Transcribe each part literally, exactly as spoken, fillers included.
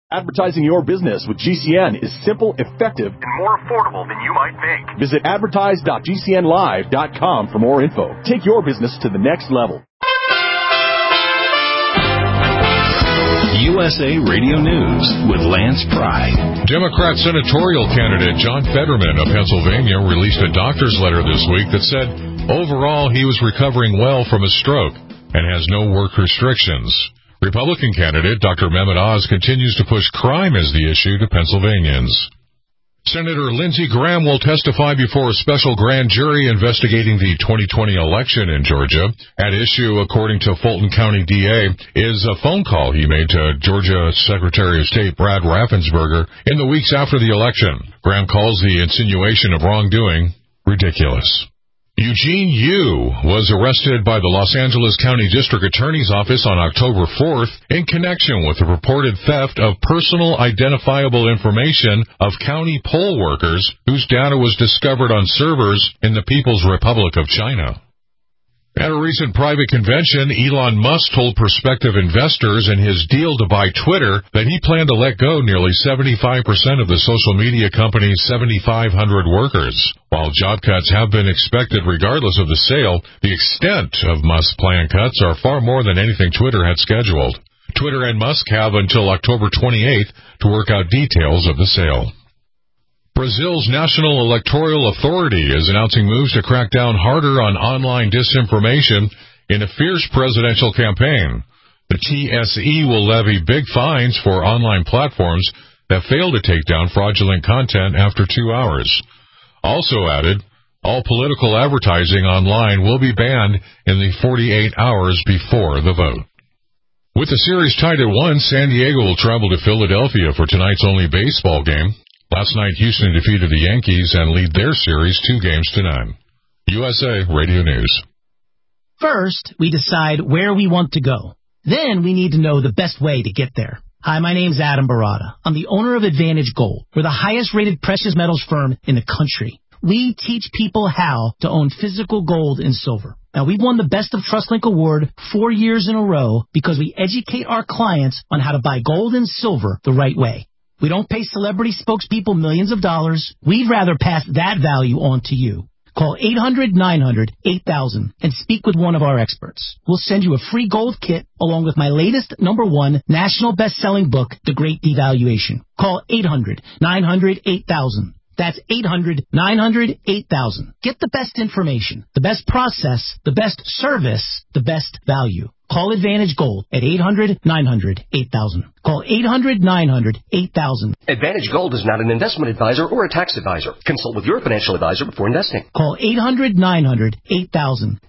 Advertising your business with G C N is simple, effective, and more affordable than you might think. Visit advertise dot g c n live dot com for more info. Take your business to the next level. U S A Radio News with Lance Pry. Democrat senatorial candidate John Fetterman of Pennsylvania released a doctor's letter this week that said overall he was recovering well from a stroke and has no work restrictions. Republican candidate Doctor Mehmet Oz continues to push crime as the issue to Pennsylvanians. Senator Lindsey Graham will testify before a special grand jury investigating the twenty twenty election in Georgia. At issue, according to Fulton County D A, is a phone call he made to Georgia Secretary of State Brad Raffensperger in the weeks after the election. Graham calls the insinuation of wrongdoing ridiculous. Eugene Yu was arrested by the Los Angeles County District Attorney's Office on October fourth in connection with the reported theft of personal identifiable information of county poll workers whose data was discovered on servers in the People's Republic of China. At a recent private convention, Elon Musk told prospective investors in his deal to buy Twitter that he planned to let go nearly seventy-five percent of the social media company's seventy-five hundred workers. While job cuts have been expected regardless of the sale, the extent of Musk's planned cuts are far more than anything Twitter had scheduled. Twitter and Musk have until October twenty-eighth to work out details of the sale. Brazil's National Electoral Authority is announcing moves to crack down harder on online disinformation in a fierce presidential campaign. The T S E will levy big fines for online platforms that fail to take down fraudulent content after two hours. Also added, all political advertising online will be banned in the forty-eight hours before the vote. With the series tied at one, San Diego will travel to Philadelphia for tonight's only baseball game. Last night, Houston defeated the Yankees and lead their series two games to none. U S A Radio News. First, we decide where we want to go. Then we need to know the best way to get there. Hi, my name's Adam Barada. I'm the owner of Advantage Gold. We're the highest-rated precious metals firm in the country. We teach people how to own physical gold and silver. Now, we've won the Best of TrustLink Award four years in a row because we educate our clients on how to buy gold and silver the right way. We don't pay celebrity spokespeople millions of dollars. We'd rather pass that value on to you. Call eight hundred nine hundred eight thousand and speak with one of our experts. We'll send you a free gold kit along with my latest number one national best-selling book, The Great Devaluation. Call eight hundred nine hundred eight thousand. That's eight hundred nine hundred eight thousand. Get the best information, the best process, the best service, the best value. Call Advantage Gold at eight hundred nine hundred eight thousand. Call eight hundred nine hundred eight thousand. Advantage Gold is not an investment advisor or a tax advisor. Consult with your financial advisor before investing. Call eight hundred nine hundred eight thousand.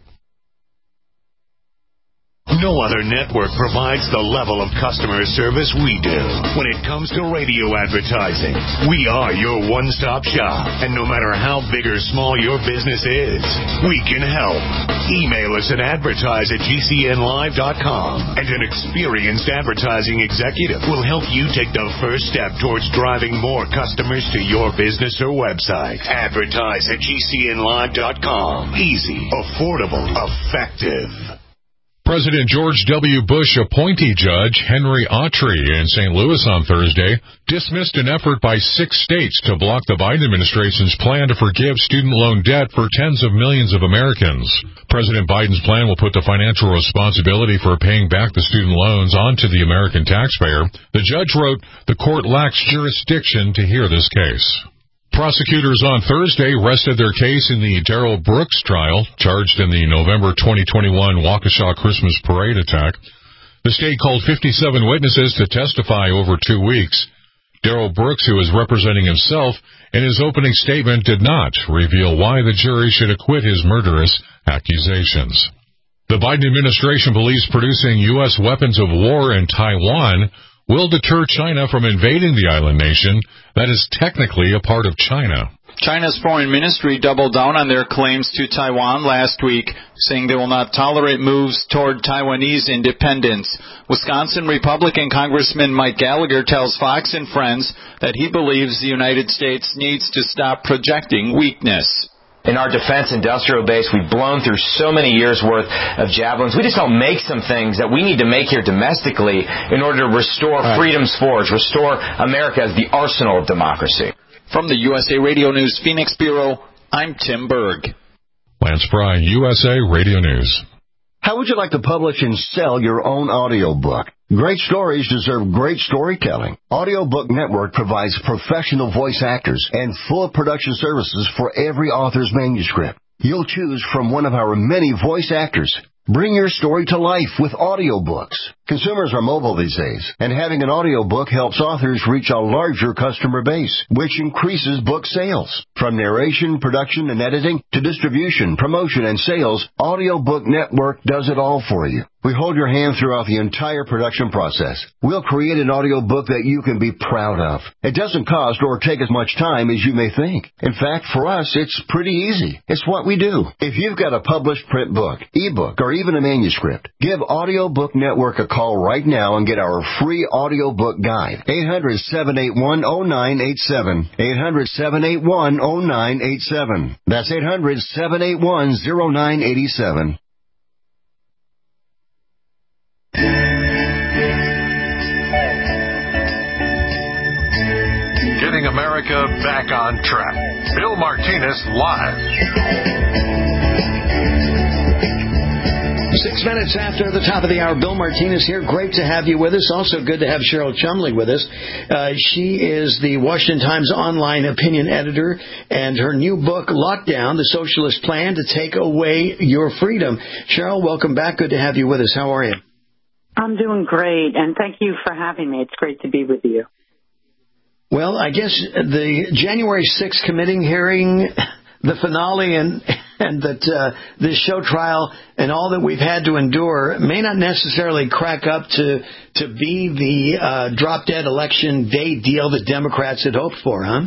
No other network provides the level of customer service we do. When it comes to radio advertising, we are your one-stop shop. And no matter how big or small your business is, we can help. Email us at advertise at g c n live dot com, and an experienced advertising executive will help you take the first step towards driving more customers to your business or website. Advertise at g c n live dot com. Easy, affordable, effective. President George W. Bush appointee judge Henry Autry in Saint Louis on Thursday dismissed an effort by six states to block the Biden administration's plan to forgive student loan debt for tens of millions of Americans. President Biden's plan will put the financial responsibility for paying back the student loans onto the American taxpayer. The judge wrote, "The court lacks jurisdiction to hear this case." Prosecutors on Thursday rested their case in the Darrell Brooks trial, charged in the November twenty twenty-one Waukesha Christmas parade attack. The state called fifty-seven witnesses to testify over two weeks. Darrell Brooks, who is representing himself, in his opening statement did not reveal why the jury should acquit his murderous accusations. The Biden administration believes producing U S weapons of war in Taiwan will deter China from invading the island nation that is technically a part of China. China's foreign ministry doubled down on their claims to Taiwan last week, saying they will not tolerate moves toward Taiwanese independence. Wisconsin Republican Congressman Mike Gallagher tells Fox and Friends that he believes the United States needs to stop projecting weakness. in our defense industrial base. We've blown through so many years' worth of Javelins. We just don't make some things that we need to make here domestically in order to restore right. Freedom's Forge, restore America as the arsenal of democracy. From the U S A Radio News Phoenix Bureau, I'm Tim Berg. Lance Pry, U S A Radio News. How would you like to publish and sell your own audiobook? Great stories deserve great storytelling. Audiobook Network provides professional voice actors and full production services for every author's manuscript. You'll choose from one of our many voice actors. Bring your story to life with audiobooks. Consumers are mobile these days, and having an audiobook helps authors reach a larger customer base, which increases book sales. From narration, production, and editing to distribution, promotion, and sales, Audiobook Network does it all for you. We hold your hand throughout the entire production process. We'll create an audiobook that you can be proud of. It doesn't cost or take as much time as you may think. In fact, for us, it's pretty easy. It's what we do. If you've got a published print book, ebook, or even a manuscript, give Audiobook Network a call right now and get our free audiobook guide. eight hundred, seven eight one, oh nine eight seven. eight hundred, seven eight one, oh nine eight seven. That's eight hundred, seven eight one, oh nine eight seven. Getting America back on track. Bill Martinez live. Six minutes after the top of the hour, Bill Martinez here. Great to have you with us. Also good to have Cheryl Chumley with us. Uh, she is the Washington Times online opinion editor, and her new book, Lockdown, The Socialist Plan to Take Away Your Freedom. Cheryl, welcome back. Good to have you with us. How are you? I'm doing great, and thank you for having me. It's great to be with you. Well, I guess the January sixth committee hearing, the finale, and and that uh, this show trial and all that we've had to endure may not necessarily crack up to to be the uh, drop-dead election day deal that Democrats had hoped for, huh?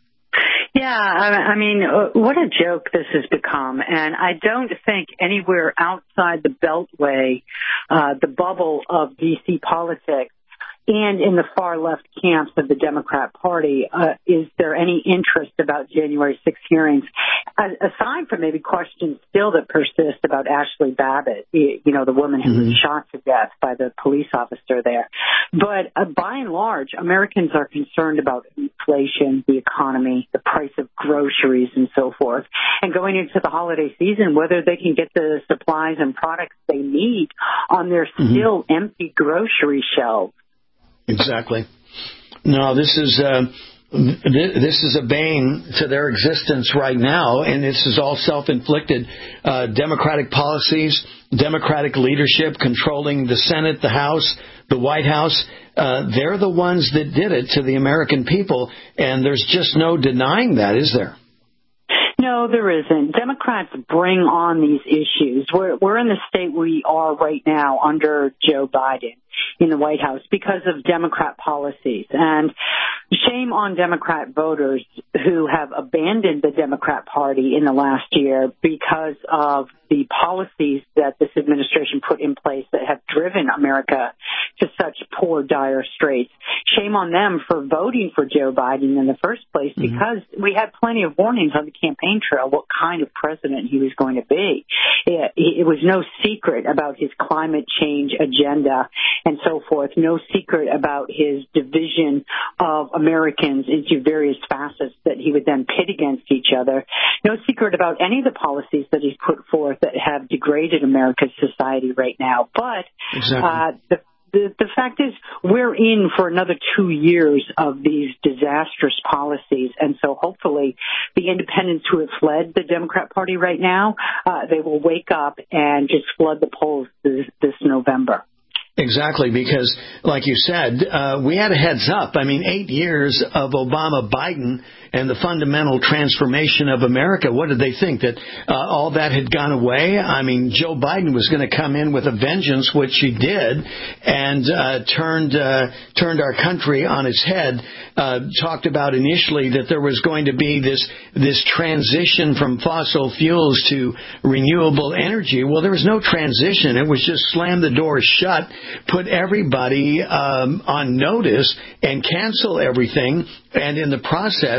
Yeah, I mean, what a joke this has become. And I don't think anywhere outside the Beltway, uh, the bubble of D C politics, and in the far left camps of the Democrat Party, uh, is there any interest about January sixth hearings, uh, aside from maybe questions still that persist about Ashley Babbitt, you know, the woman who mm-hmm. was shot to death by the police officer there. But uh, by and large, Americans are concerned about inflation, the economy, the price of groceries, and so forth. And going into the holiday season, whether they can get the supplies and products they need on their mm-hmm. still empty grocery shelves. Exactly. No, this is uh, this is a bane to their existence right now, and this is all self-inflicted. Uh, Democratic policies, Democratic leadership controlling the Senate, the House, the White House. Uh, they're the ones that did it to the American people, and there's just no denying that, is there? No, there isn't. Democrats bring on these issues. We're, we're in the state we are right now under Joe Biden in the White House because of Democrat policies. And shame on Democrat voters who have abandoned the Democrat Party in the last year because of the policies that this administration put in place that have driven America to such poor, dire straits. Shame on them for voting for Joe Biden in the first place mm-hmm. because we had plenty of warnings on the campaign trail what kind of president he was going to be. It, it was no secret about his climate change agenda and so forth, no secret about his division of Americans into various facets that he would then pit against each other, no secret about any of the policies that he's put forth that have degraded America's society right now. But exactly. uh, the The, the fact is, we're in for another two years of these disastrous policies, and so hopefully the independents who have fled the Democrat Party right now, uh, they will wake up and just flood the polls this, this November. Exactly, because, like you said, uh, we had a heads up. I mean, eight years of Obama-Biden and the fundamental transformation of America. What did they think? That uh, all that had gone away? I mean, Joe Biden was going to come in with a vengeance, which he did, and uh, turned uh, turned our country on its head. Uh, talked about initially that there was going to be this this transition from fossil fuels to renewable energy. Well, there was no transition. It was just slam the door shut, put everybody um, on notice, and cancel everything, and in the process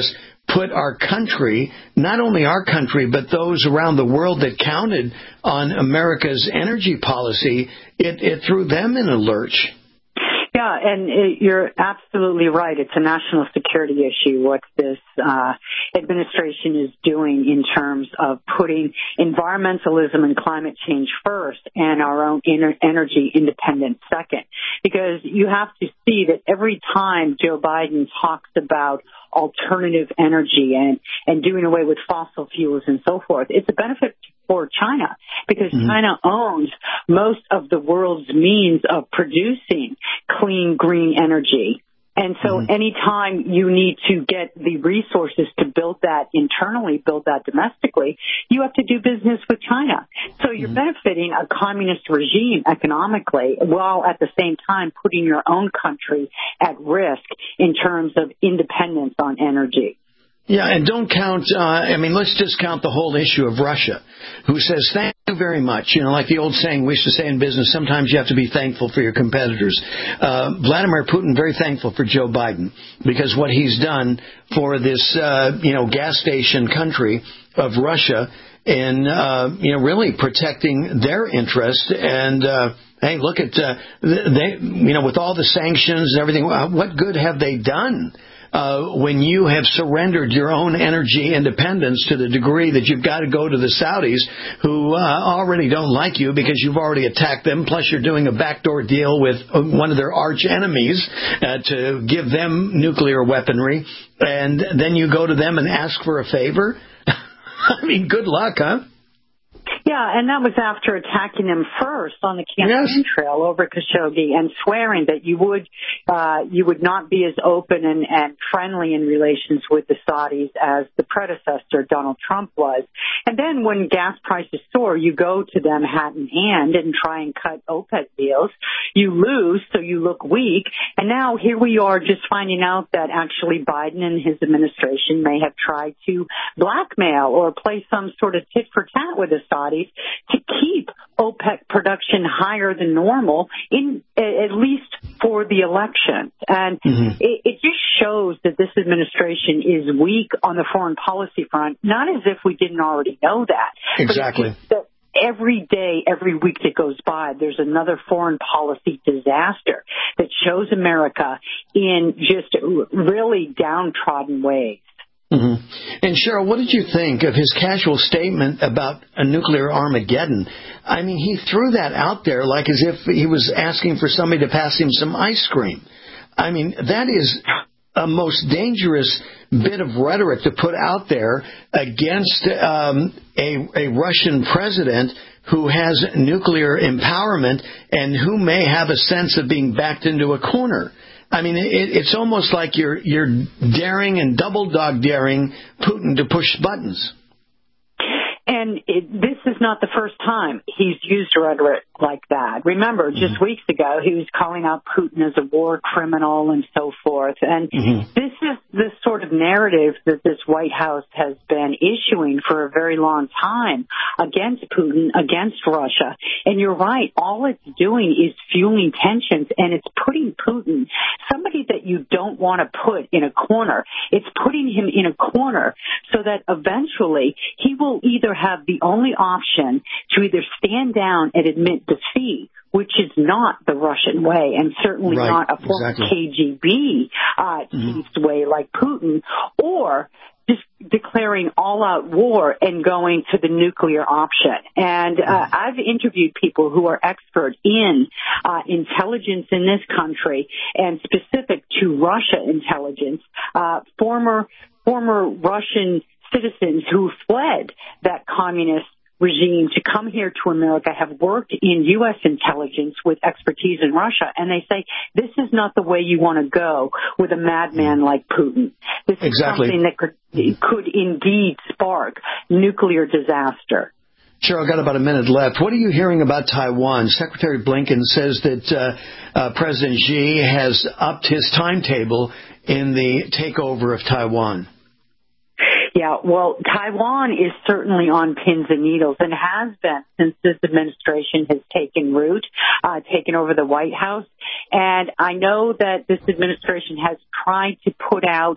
put our country, not only our country, but those around the world that counted on America's energy policy, it, it threw them in a lurch. Yeah, and it, you're absolutely right. It's a national security issue what this uh, administration is doing in terms of putting environmentalism and climate change first and our own inter- energy independence second. Because you have to see that every time Joe Biden talks about alternative energy and, and doing away with fossil fuels and so forth, it's a benefit for China because mm-hmm. China owns most of the world's means of producing clean, green energy. And so mm-hmm. anytime you need to get the resources to build that internally, build that domestically, you have to do business with China. So you're mm-hmm. benefiting a communist regime economically while at the same time putting your own country at risk in terms of independence on energy. Yeah, and don't count, uh, I mean, let's just count the whole issue of Russia, who says, thank you very much. You know, like the old saying we used to say in business, sometimes you have to be thankful for your competitors. Uh, Vladimir Putin, very thankful for Joe Biden, because what he's done for this, uh, you know, gas station country of Russia in, uh, you know, really protecting their interest. And, uh, hey, look at, uh, they, you know, with all the sanctions and everything, what good have they done? Uh, when you have surrendered your own energy independence to the degree that you've got to go to the Saudis, who uh, already don't like you because you've already attacked them, plus you're doing a backdoor deal with one of their arch enemies uh, to give them nuclear weaponry, and then you go to them and ask for a favor? I mean, good luck, huh? Yeah, and that was after attacking them first on the campaign yes. trail over Khashoggi and swearing that you would uh, you would not be as open and, and friendly in relations with the Saudis as the predecessor, Donald Trump, was. And then when gas prices soar, you go to them hat in hand and try and cut OPEC deals. You lose, so you look weak. And now here we are just finding out that actually Biden and his administration may have tried to blackmail or play some sort of tit for tat with the Saudis to keep OPEC production higher than normal, in at least for the election. And mm-hmm. it, it just shows that this administration is weak on the foreign policy front, not as if we didn't already know that. Exactly. But every day, every week that goes by, there's another foreign policy disaster that shows America in just really downtrodden ways. Mm-hmm. And Cheryl, what did you think of his casual statement about a nuclear Armageddon? I mean, he threw that out there like as if he was asking for somebody to pass him some ice cream. I mean, that is a most dangerous bit of rhetoric to put out there against um, a, a Russian president who has nuclear empowerment and who may have a sense of being backed into a corner. I mean, it, it's almost like you're you're daring and double dog daring Putin to push buttons. And it, this is not the first time he's used rhetoric like that. Remember, just mm-hmm. weeks ago, he was calling out Putin as a war criminal and so forth. And mm-hmm. this is the sort of narrative that this White House has been issuing for a very long time against Putin, against Russia. And you're right, all it's doing is fueling tensions, and it's putting Putin, somebody that you don't want to put in a corner, it's putting him in a corner so that eventually he will either have the only option to either stand down and admit defeat, which is not the Russian way, and certainly right. not a former exactly. K G B uh, chief's mm-hmm. way like Putin, or just declaring all-out war and going to the nuclear option. And uh, I've interviewed people who are expert in uh, intelligence in this country and specific to Russia intelligence, uh, former former Russian citizens who fled that communist regime to come here to America, have worked in U S intelligence with expertise in Russia, and they say this is not the way you want to go with a madman like Putin. This is exactly. something that could, could indeed spark nuclear disaster. Cheryl, got about a minute left. What are you hearing about Taiwan? Secretary Blinken says that uh, uh, President Xi has upped his timetable in the takeover of Taiwan. Yeah, well, Taiwan is certainly on pins and needles and has been since this administration has taken root, uh, taken over the White House. And I know that this administration has tried to put out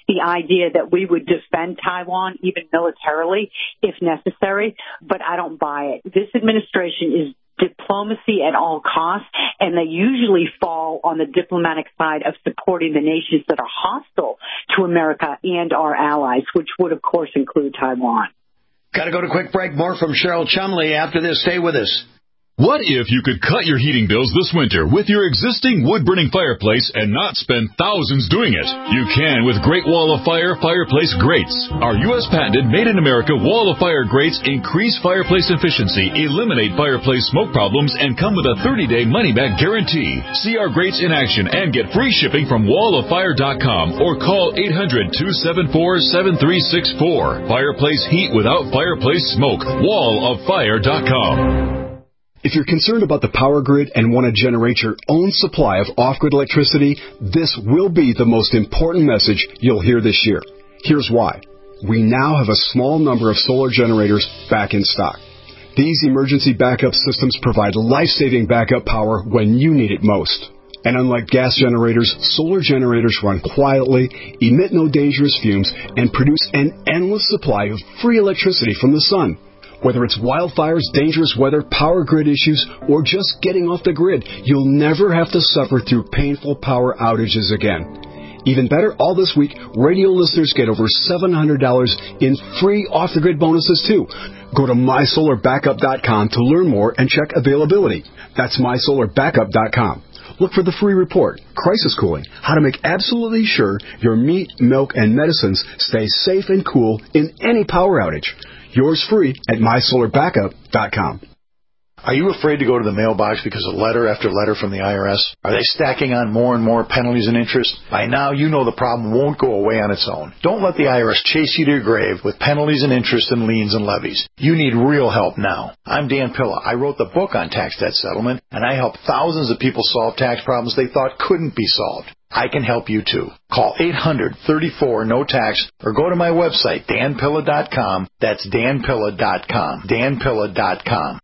the idea that we would defend Taiwan, even militarily, if necessary, but I don't buy it. This administration is diplomacy at all costs, and they usually fall on the diplomatic side of supporting the nations that are hostile to America and our allies, which would, of course, include Taiwan. Got to go to a quick break. More from Cheryl Chumley after this. Stay with us. What if you could cut your heating bills this winter with your existing wood-burning fireplace and not spend thousands doing it? You can with Great Wall of Fire Fireplace Grates. Our U S patented made-in-America Wall of Fire grates increase fireplace efficiency, eliminate fireplace smoke problems, and come with a thirty-day money-back guarantee. See our grates in action and get free shipping from wall of fire dot com or call eight hundred, two seven four, seven three six four. Fireplace heat without fireplace smoke. wall of fire dot com. If you're concerned about the power grid and want to generate your own supply of off-grid electricity, this will be the most important message you'll hear this year. Here's why. We now have a small number of solar generators back in stock. These emergency backup systems provide life-saving backup power when you need it most. And unlike gas generators, solar generators run quietly, emit no dangerous fumes, and produce an endless supply of free electricity from the sun. Whether it's wildfires, dangerous weather, power grid issues, or just getting off the grid, you'll never have to suffer through painful power outages again. Even better, all this week, radio listeners get over seven hundred dollars in free off-the-grid bonuses, too. Go to my solar backup dot com to learn more and check availability. That's my solar backup dot com. Look for the free report, Crisis Cooling, how to make absolutely sure your meat, milk, and medicines stay safe and cool in any power outage. Yours free at my solar backup dot com. Are you afraid to go to the mailbox because of letter after letter from the I R S? Are they stacking on more and more penalties and interest? By now, you know the problem won't go away on its own. Don't let the I R S chase you to your grave with penalties and interest and liens and levies. You need real help now. I'm Dan Pilla. I wrote the book on tax debt settlement, and I helped thousands of people solve tax problems they thought couldn't be solved. I can help you too. Call eight hundred, thirty-four, no tax or go to my website, dan pilla dot com. That's dan pilla dot com. dan pilla dot com.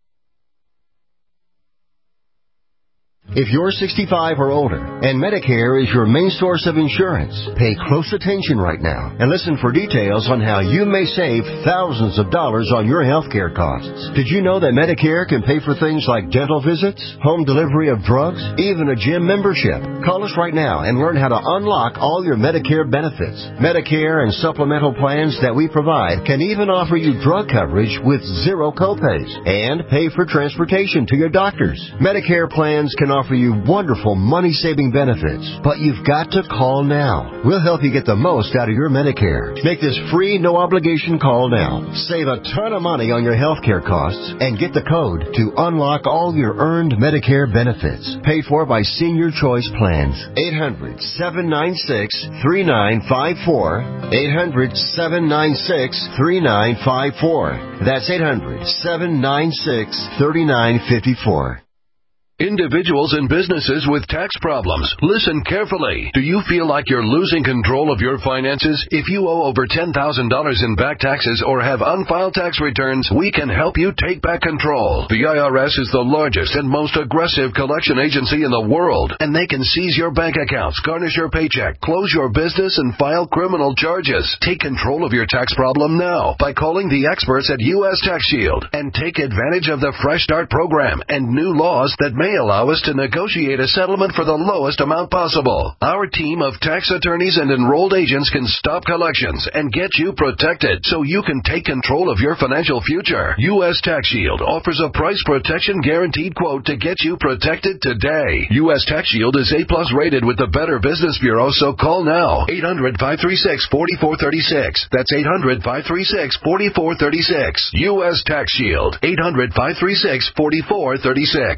If you're sixty-five or older and Medicare is your main source of insurance, pay close attention right now and listen for details on how you may save thousands of dollars on your health care costs. Did you know that Medicare can pay for things like dental visits, home delivery of drugs, even a gym membership? Call us right now and learn how to unlock all your Medicare benefits. Medicare and supplemental plans that we provide can even offer you drug coverage with zero copays and pay for transportation to your doctors. Medicare plans can offer you wonderful money-saving benefits, but you've got to call now. We'll help you get the most out of your Medicare. Make this free, no-obligation call now. Save a ton of money on your health care costs and get the code to unlock all your earned Medicare benefits. Paid for by Senior Choice Plans. eight hundred, seven nine six, three nine five four. eight hundred, seven nine six, three nine five four. That's eight hundred, seven nine six, three nine five four. Individuals and businesses with tax problems, listen carefully. Do you feel like you're losing control of your finances? If you owe over ten thousand dollars in back taxes or have unfiled tax returns, we can help you take back control. The I R S is the largest and most aggressive collection agency in the world, and they can seize your bank accounts, garnish your paycheck, close your business, and file criminal charges. Take control of your tax problem now by calling the experts at U S Tax Shield and take advantage of the Fresh Start program and new laws that may allow us to negotiate a settlement for the lowest amount possible. Our team of tax attorneys and enrolled agents can stop collections and get you protected so you can take control of your financial future. U S Tax Shield offers a price protection guaranteed quote to get you protected today. U S Tax Shield is A plus rated with the Better Business Bureau, so call now. eight hundred, five three six, four four three six. That's eight hundred, five three six, four four three six. U S Tax Shield. eight hundred, five three six, four four three six.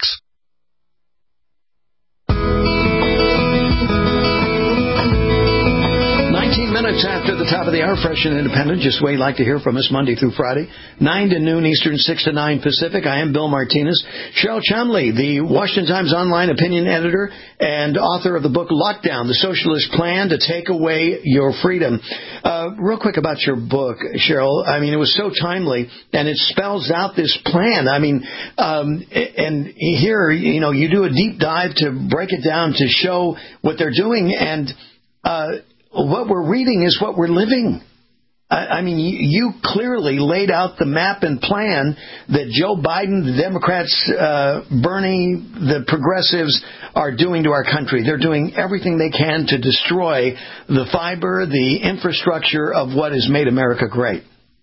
nineteen minutes after the top of the hour, fresh and independent, just the way you like to hear from us Monday through Friday, nine to noon Eastern, six to nine Pacific. I am Bill Martinez. Cheryl Chumley, the Washington Times online opinion editor and author of the book Lockdown, The Socialist Plan to Take Away Your Freedom. Uh, real quick about your book, Cheryl. I mean, it was so timely, and it spells out this plan. I mean, um, and here, you know, you do a deep dive to break it down to show what they're doing, and uh what we're reading is what we're living. I mean, you clearly laid out the map and plan that Joe Biden, the Democrats, uh, Bernie, the progressives are doing to our country. They're doing everything they can to destroy the fiber, the infrastructure of what has made America great.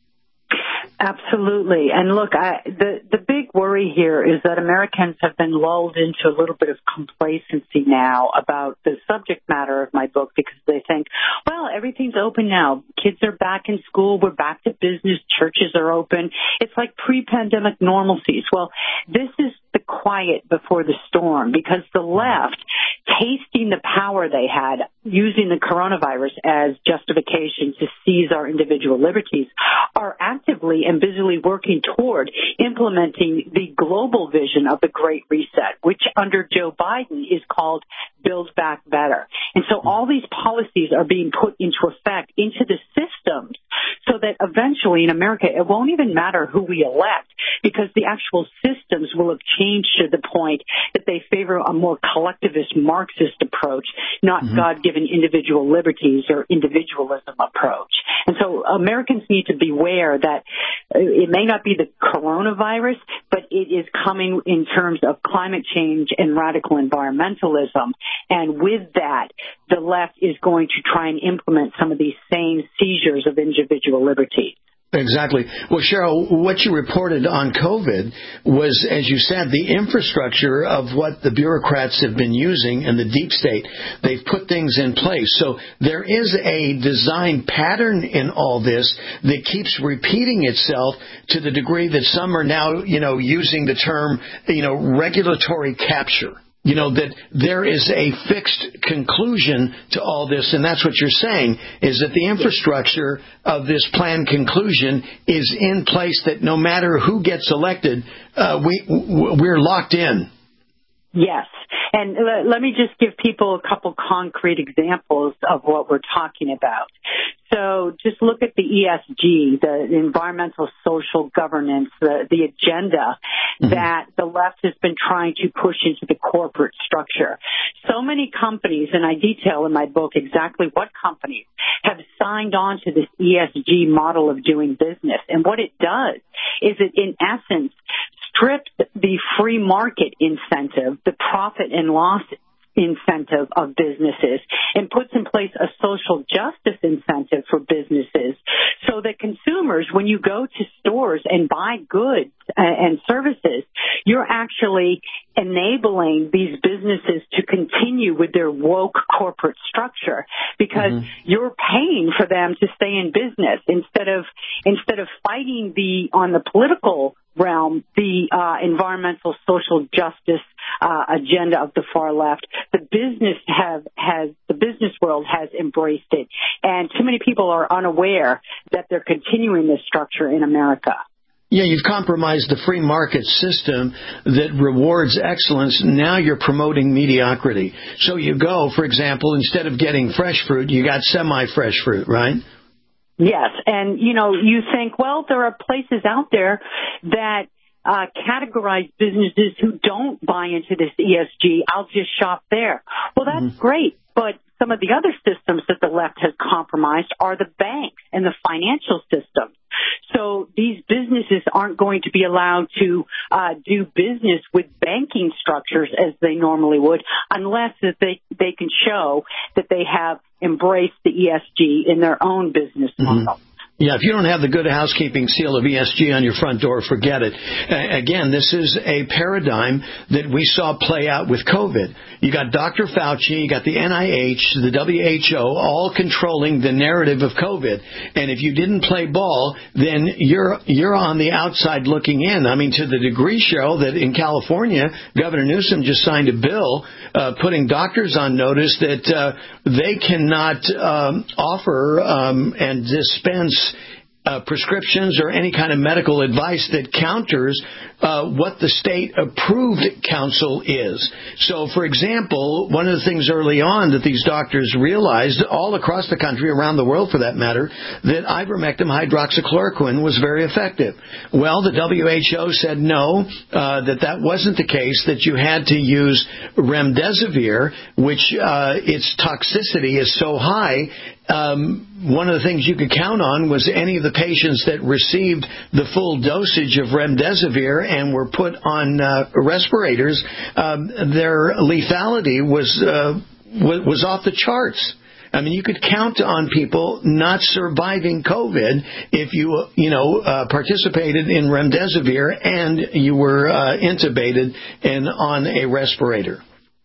Absolutely. And look, I, the, the big worry here is that Americans have been lulled into a little bit of complacency now about the subject matter of my book because they think, well, everything's open now. Kids are back in school. We're back to business. Churches are open. It's like pre-pandemic normalcies. Well, this is the quiet before the storm because the left, tasting the power they had using the coronavirus as justification to seize our individual liberties, are actively and busily working toward implementing the global vision of the Great Reset, which under Joe Biden is called Build Back Better. And so all these policies are being put into effect into the systems so that eventually in America it won't even matter who we elect because the actual systems will have changed to the point that they favor a more collectivist Marxist approach, not mm-hmm. God-given individual liberties or individualism approach. And so Americans need to beware that it may not be the coronavirus, but it is coming in terms of climate change and radical environmentalism. And with that, the left is going to try and implement some of these same seizures of individual liberty. Exactly. Well, Cheryl, what you reported on COVID was, as you said, the infrastructure of what the bureaucrats have been using and the deep state. They've put things in place. So there is a design pattern in all this that keeps repeating itself to the degree that some are now, you know, using the term, you know, regulatory capture. You know, that there is a fixed conclusion to all this, and that's what you're saying, is that the infrastructure of this planned conclusion is in place that no matter who gets elected, uh, we, we're locked in. Yes. And uh, let me just give people a couple concrete examples of what we're talking about. So just look at the E S G, the environmental social governance, the, the agenda mm-hmm. that the left has been trying to push into the corporate structure. So many companies, and I detail in my book exactly what companies have signed on to this E S G model of doing business. And what it does is it, in essence, strips the free market incentive, the profit and loss incentive of businesses, and puts in place a social justice incentive for businesses so that consumers, when you go to stores and buy goods and services, you're actually enabling these businesses to continue with their woke corporate structure because mm-hmm. you're paying for them to stay in business instead of instead of fighting the on the political realm, the uh, environmental social justice uh, agenda of the far left. The business have has the business world has embraced it, and too many people are unaware that they're continuing this structure in America. Yeah, you've compromised the free market system that rewards excellence. Now you're promoting mediocrity. So you go, for example, instead of getting fresh fruit, you got semi-fresh fruit, right? Yes, and, you know, you think, well, there are places out there that uh, categorize businesses who don't buy into this E S G. I'll just shop there. Well, that's mm-hmm. great, but some of the other systems that the left has compromised are the banks and the financial systems. So these businesses aren't going to be allowed to uh, do business with banking structures as they normally would unless that they, they can show that they have embraced the E S G in their own business model. Mm-hmm. Yeah, if you don't have the good housekeeping seal of E S G on your front door, forget it. Uh, again, this is a paradigm that we saw play out with COVID. You got Doctor Fauci, you got the N I H, the W H O, all controlling the narrative of COVID. And if you didn't play ball, then you're you're on the outside looking in. I mean, to the degree, Cheryl, that in California, Governor Newsom just signed a bill uh, putting doctors on notice that uh, they cannot um, offer um, and dispense Uh, prescriptions or any kind of medical advice that counters uh, what the state-approved counsel is. So, for example, one of the things early on that these doctors realized, all across the country, around the world for that matter, that ivermectin hydroxychloroquine was very effective. Well, the W H O said no, uh, that that wasn't the case, that you had to use remdesivir, which uh, its toxicity is so high, um, one of the things you could count on was any of the patients that received the full dosage of remdesivir and were put on uh, respirators, um, their lethality was, uh, w- was off the charts. I mean, you could count on people not surviving COVID if you, you know, uh, participated in remdesivir and you were uh, intubated and on a respirator.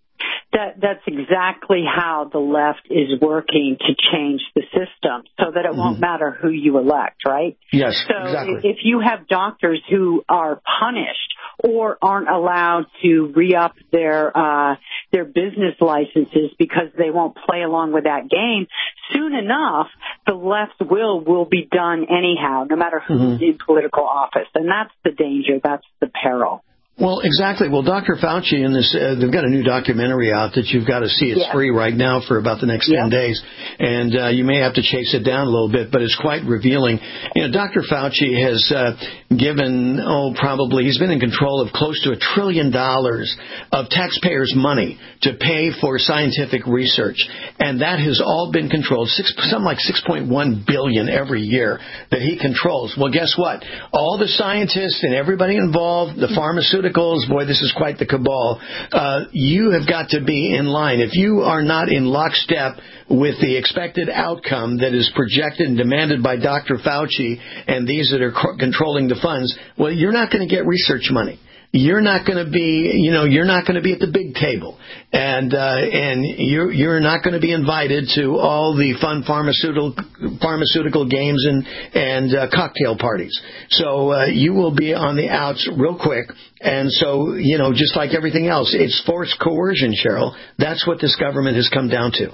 That, that's exactly how the left is working to change the system so that it mm-hmm. won't matter who you elect, right? Yes, so exactly. if you have doctors who are punished or aren't allowed to re-up their uh, their business licenses because they won't play along with that game, soon enough, the left's will will be done anyhow, no matter who's mm-hmm. in political office. And that's the danger. That's the peril. Well, exactly. Well, Doctor Fauci in this, uh, they've got a new documentary out that you've got to see. It's yeah. free right now for about the next yeah. ten days. And uh, you may have to chase it down a little bit, but it's quite revealing. You know, Doctor Fauci has uh, given, oh, probably, he's been in control of close to a trillion dollars of taxpayers' money to pay for scientific research. And that has all been controlled, six, something like six point one billion dollars every year that he controls. Well, guess what? All the scientists and everybody involved, the pharmaceutical boy, this is quite the cabal. Uh, you have got to be in line. If you are not in lockstep with the expected outcome that is projected and demanded by Doctor Fauci and these that are c- controlling the funds, well, you're not going to get research money. You're not going to be, you know, you're not going to be at the big table, and uh, and you're you're not going to be invited to all the fun pharmaceutical pharmaceutical games and and uh, cocktail parties. So uh, you will be on the outs real quick. And so, you know, just like everything else, it's forced coercion, Cheryl. That's what this government has come down to.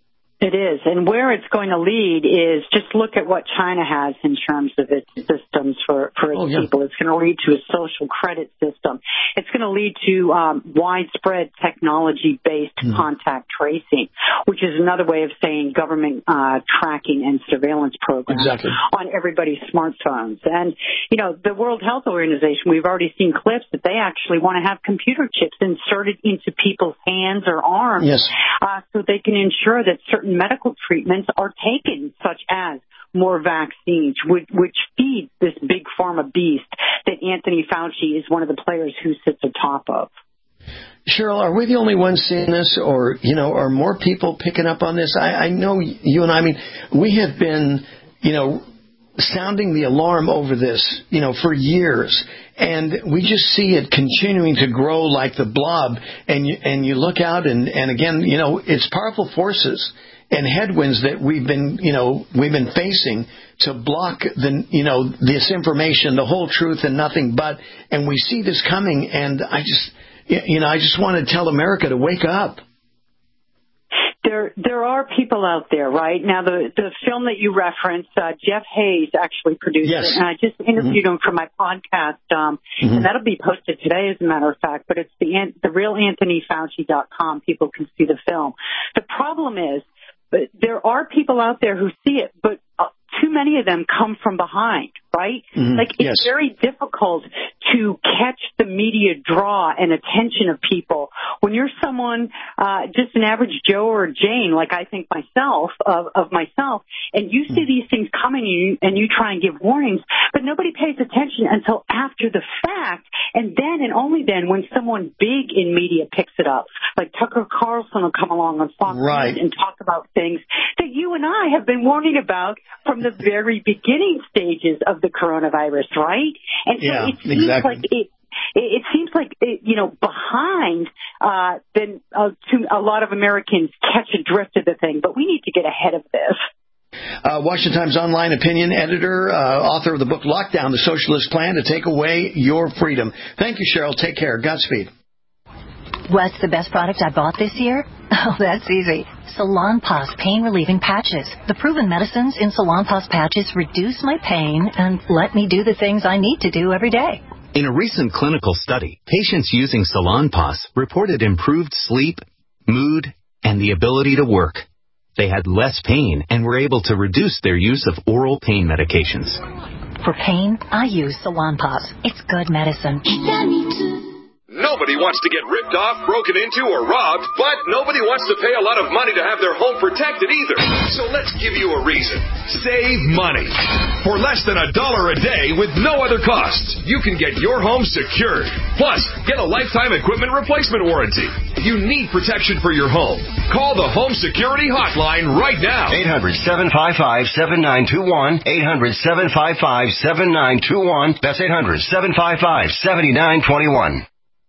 It is. And where it's going to lead is just look at what China has in terms of its systems for, for its oh, yeah. people. It's going to lead to a social credit system. It's going to lead to um, widespread technology-based mm. contact tracing, which is another way of saying government uh, tracking and surveillance programs exactly. on everybody's smartphones. And, you know, the World Health Organization, we've already seen clips that they actually want to have computer chips inserted into people's hands or arms yes. uh, so they can ensure that certain medical treatments are taken, such as more vaccines, which, which feeds this big pharma beast that Anthony Fauci is one of the players who sits atop of. Cheryl, are we the only ones seeing this, or, you know, are more people picking up on this? I, I know you and I, I mean, we have been, you know, sounding the alarm over this, you know, for years. And we just see it continuing to grow like the blob. And you, and you look out and, and again, you know, it's powerful forces and headwinds that we've been, you know, we've been facing to block the, you know, this information, the whole truth and nothing but. And we see this coming. And I just, you know, I just want to tell America to wake up. There, there are people out there, right? Now, the, the film that you referenced, uh, Jeff Hayes actually produced yes. it, and I just interviewed mm-hmm. him for my podcast, um, mm-hmm. and that'll be posted today, as a matter of fact, but it's the, the real Anthony Fauci dot com. People can see the film. The problem is, but there are people out there who see it, but uh, too many of them come from behind, right? Mm-hmm. Like, it's yes. very difficult to catch the media draw and attention of people when you're someone, uh, just an average Joe or Jane, like I think myself, of, of myself, and you see these things coming and you, and you try and give warnings, but nobody pays attention until after the fact, and then and only then when someone big in media picks it up, like Tucker Carlson will come along on Fox right. News and talk about things that you and I have been warning about from the very beginning stages of the coronavirus, right? And so yeah, it seems exactly. like it, it, it seems like it, you know, behind uh, than uh, to a lot of Americans catch a drift of the thing, but we need to get ahead of this. Uh, Washington Times online opinion editor, uh, author of the book Lockdown: The Socialist Plan to Take Away Your Freedom. Thank you, Cheryl. Take care. Godspeed. What's the best product I bought this year? Oh, that's easy. Salonpas Pain Relieving Patches. The proven medicines in Salonpas patches reduce my pain and let me do the things I need to do every day. In a recent clinical study, patients using Salonpas reported improved sleep, mood, and the ability to work. They had less pain and were able to reduce their use of oral pain medications. For pain, I use Salonpas. It's good medicine. Nobody wants to get ripped off, broken into, or robbed, but nobody wants to pay a lot of money to have their home protected either. So let's give you a reason. Save money. For less than a dollar a day with no other costs, you can get your home secured. Plus, get a lifetime equipment replacement warranty. You need protection for your home. Call the Home Security Hotline right now. eight hundred, seven five five, seven nine two one. eight hundred, seven five five, seven nine two one. That's eight hundred, seven five five, seven nine two one.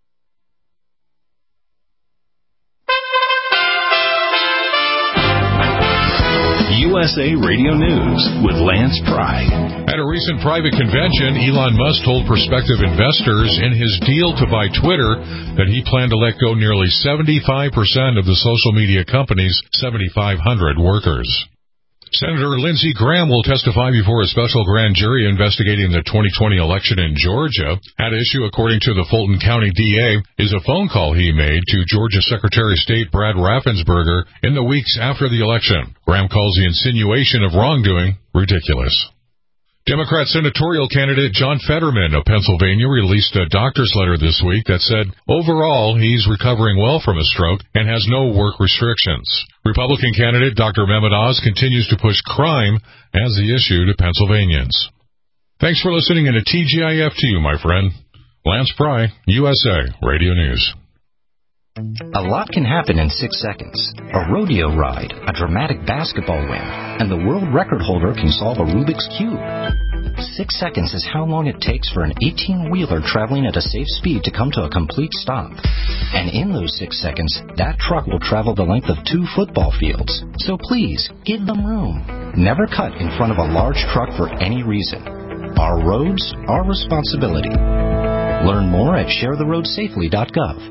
U S A Radio News with Lance Pry. At a recent private convention, Elon Musk told prospective investors in his deal to buy Twitter that he planned to let go nearly seventy-five percent of the social media company's seventy-five hundred workers. Senator Lindsey Graham will testify before a special grand jury investigating the twenty twenty election in Georgia. At issue, according to the Fulton County D A, is a phone call he made to Georgia Secretary of State Brad Raffensperger in the weeks after the election. Graham calls the insinuation of wrongdoing ridiculous. Democrat senatorial candidate John Fetterman of Pennsylvania released a doctor's letter this week that said overall he's recovering well from a stroke and has no work restrictions. Republican candidate Doctor Mehmet Oz continues to push crime as the issue to Pennsylvanians. Thanks for listening in to T G I F to you, my friend. Lance Pry, U S A Radio News. A lot can happen in six seconds. A rodeo ride, a dramatic basketball win, and the world record holder can solve a Rubik's Cube. Six seconds is how long it takes for an eighteen-wheeler traveling at a safe speed to come to a complete stop. And in those six seconds, that truck will travel the length of two football fields. So please, give them room. Never cut in front of a large truck for any reason. Our roads, our responsibility. Learn more at share the road safely dot gov.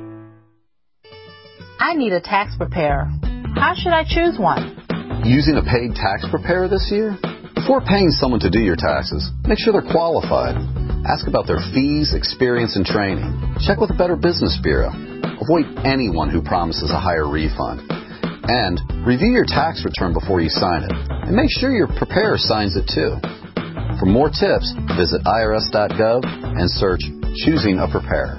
I need a tax preparer. How should I choose one? Using a paid tax preparer this year? Before paying someone to do your taxes, make sure they're qualified. Ask about their fees, experience, and training. Check with the Better Business Bureau. Avoid anyone who promises a higher refund. And review your tax return before you sign it. And make sure your preparer signs it too. For more tips, visit I R S dot gov and search Choosing a Preparer.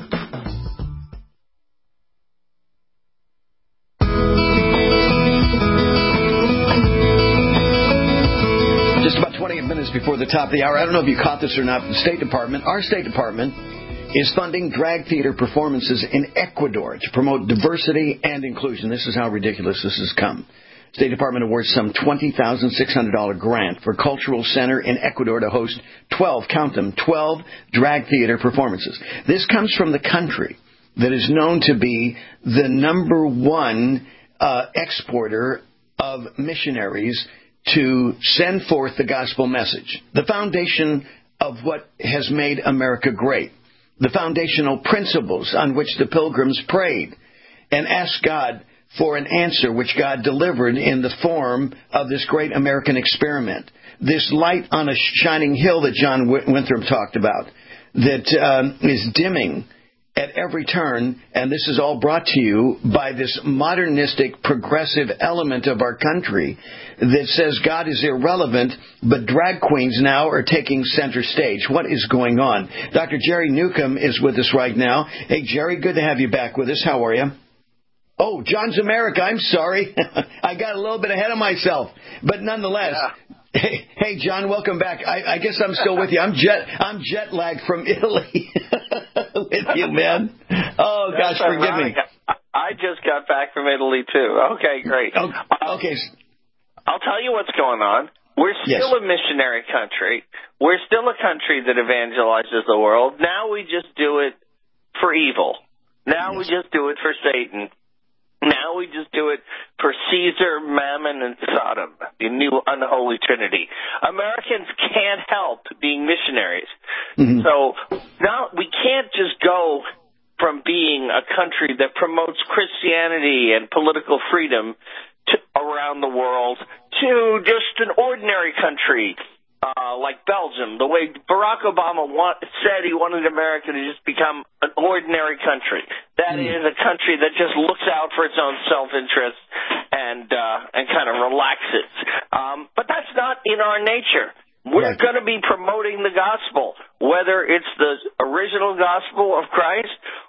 Before the top of the hour, I don't know if you caught this or not, but the State Department, our State Department, is funding drag theater performances in Ecuador to promote diversity and inclusion. This is how ridiculous this has come. State Department awards some twenty thousand six hundred dollars grant for Cultural Center in Ecuador to host twelve, count them, twelve drag theater performances. This comes from the country that is known to be the number one uh, exporter of missionaries to send forth the gospel message, the foundation of what has made America great, the foundational principles on which the pilgrims prayed and asked God for an answer, which God delivered in the form of this great American experiment, this light on a shining hill that John Winthrop talked about, that um, is dimming at every turn, and this is all brought to you by this modernistic, progressive element of our country that says God is irrelevant, but drag queens now are taking center stage. What is going on? Doctor Jerry Newcomb is with us right now. Hey, Jerry, good to have you back with us. How are you? Oh, John's America. I'm sorry. I got a little bit ahead of myself, but nonetheless... Yeah. Hey, hey, John, welcome back. I, I guess I'm still with you. I'm jet, I'm jet lagged from Italy with you, man. Oh, gosh, That's forgive ironic. me. I just got back from Italy, too. Okay, great. Oh, okay. I'll tell you what's going on. We're still yes. a missionary country. We're still a country that evangelizes the world. Now we just do it for evil. Now yes. we just do it for Satan. Now we just do it for Caesar, Mammon, and Sodom, the new unholy trinity. Americans can't help being missionaries. Mm-hmm. So now we can't just go from being a country that promotes Christianity and political freedom to, around the world to just an ordinary country uh, like Belgium, the way Barack Obama want, said he wanted America to just become an ordinary country. That mm. is a country that just looks out for its own self-interest and uh, and kind of relaxes. Um, but that's not in our nature. We're right. going to be promoting the gospel, whether it's the original gospel of Christ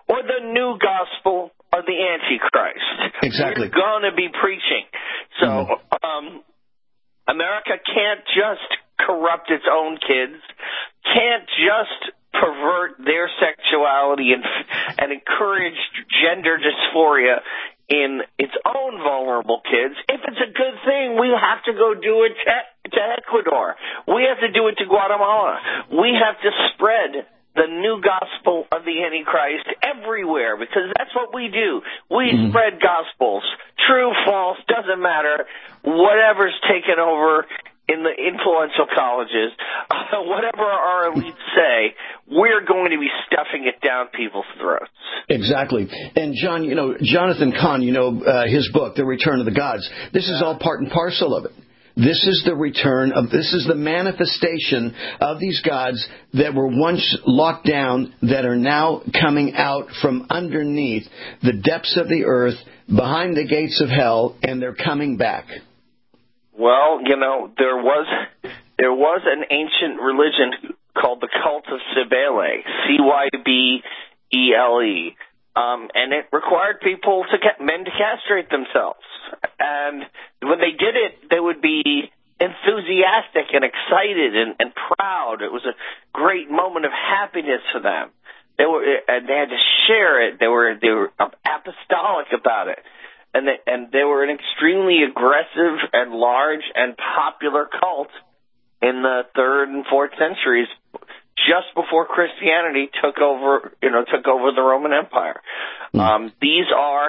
or the new gospel of the Antichrist. Exactly. We're going to be preaching. So mm-hmm. um, America can't just corrupt its own kids, can't just pervert their sexuality and, and encourage gender dysphoria in its own vulnerable kids. If it's a good thing, we have to go do it to, to Ecuador. We have to do it to Guatemala. We have to spread the new gospel of the Antichrist everywhere, because that's what we do. We mm-hmm. spread gospels. True, false, doesn't matter. Whatever's taken over in the influential colleges, uh, whatever our elites say, we're going to be stuffing it down people's throats. Exactly. And, John, you know, Jonathan Cahn, you know, uh, his book, The Return of the Gods, this is all part and parcel of it. This is the return of, this is the manifestation of these gods that were once locked down, that are now coming out from underneath the depths of the earth, behind the gates of hell, and they're coming back. Well, you know, there was there was an ancient religion called the cult of Cybele, C Y B E L E, um, and it required people to ca- men to castrate themselves. And when they did it, they would be enthusiastic and excited and, and proud. It was a great moment of happiness for them. They were, and they had to share it. They were they were apostolic about it. And they, and they were an extremely aggressive and large and popular cult in the third and fourth centuries, just before Christianity took over, you know, took over the Roman Empire. Mm. Um, these are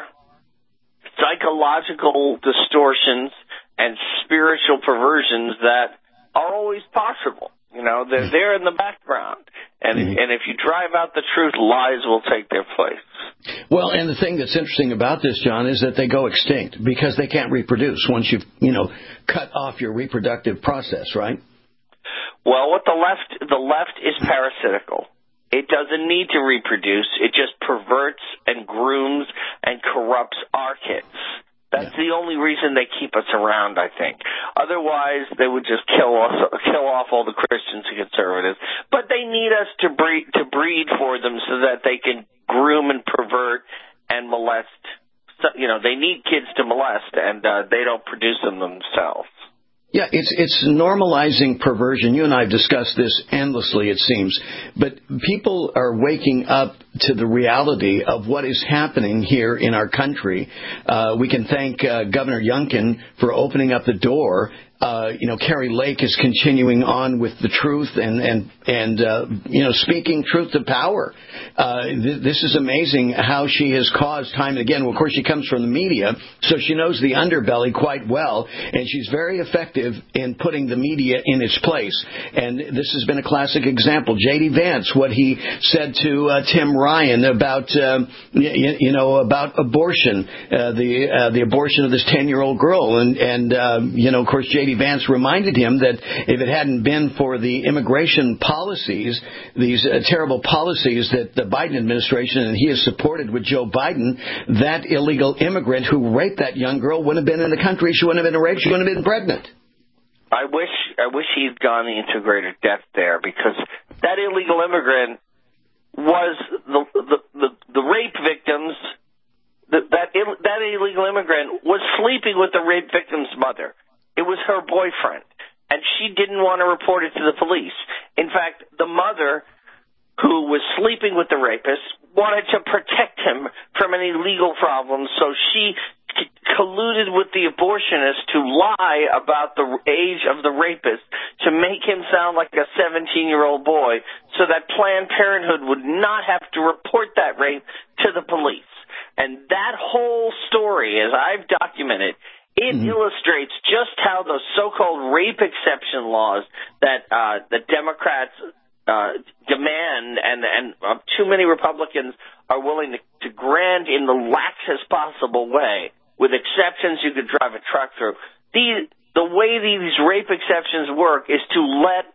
psychological distortions and spiritual perversions that are always possible. You know, they're there in the background. And, mm-hmm. and if you drive out the truth, lies will take their place. Well, and the thing that's interesting about this, John, is that they go extinct because they can't reproduce once you've, you know, cut off your reproductive process, right? Well, what the left, the left is parasitical. It doesn't need to reproduce. It just perverts and grooms and corrupts our kids. That's yeah. the only reason they keep us around, I think. Otherwise, they would just kill us, kill off all the Christians and conservatives. But they need us to breed, to breed for them so that they can groom and pervert and molest. So, you know, they need kids to molest, and uh, they don't produce them themselves. Yeah, it's it's normalizing perversion. You and I have discussed this endlessly, it seems. But people are waking up to the reality of what is happening here in our country. Uh, we can thank uh, Governor Youngkin for opening up the door. Uh, you know, Carrie Lake is continuing on with the truth and, and, and uh, you know, speaking truth to power. Uh, th- this is amazing how she has caused time and again. Well, of course, she comes from the media, so she knows the underbelly quite well, and she's very effective in putting the media in its place. And this has been a classic example. J D. Vance, what he said to uh, Tim Ryan about, uh, you, you know, about abortion, uh, the uh, the abortion of this ten-year-old girl. And, and uh, you know, of course, J D. Vance reminded him that if it hadn't been for the immigration policies, these uh, terrible policies that the Biden administration and he has supported with Joe Biden, that illegal immigrant who raped that young girl wouldn't have been in the country. She wouldn't have been raped. She wouldn't have been pregnant. I wish I wish he'd gone the integrated depth there, because that illegal immigrant was the the, the, the rape victims. The, that that illegal immigrant was sleeping with the rape victim's mother. It was her boyfriend, and she didn't want to report it to the police. In fact, the mother, who was sleeping with the rapist, wanted to protect him from any legal problems, so she c- colluded with the abortionist to lie about the age of the rapist to make him sound like a seventeen-year-old boy, so that Planned Parenthood would not have to report that rape to the police. And that whole story, as I've documented, it mm-hmm. illustrates just how those so-called rape exception laws that uh, the Democrats uh, demand and, and uh, too many Republicans are willing to, to grant in the laxest possible way, with exceptions you could drive a truck through. The, the way these rape exceptions work is to let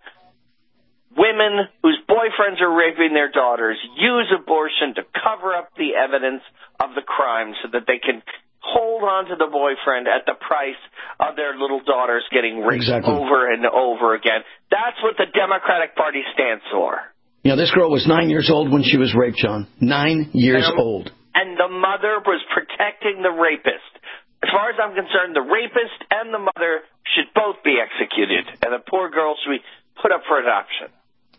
women whose boyfriends are raping their daughters use abortion to cover up the evidence of the crime so that they can hold on to the boyfriend at the price of their little daughters getting raped exactly. over and over again. That's what the Democratic Party stands for. You know, this girl was nine years old when she was raped, John. Nine years and, old. And the mother was protecting the rapist. As far as I'm concerned, the rapist and the mother should both be executed, and the poor girl should be put up for adoption.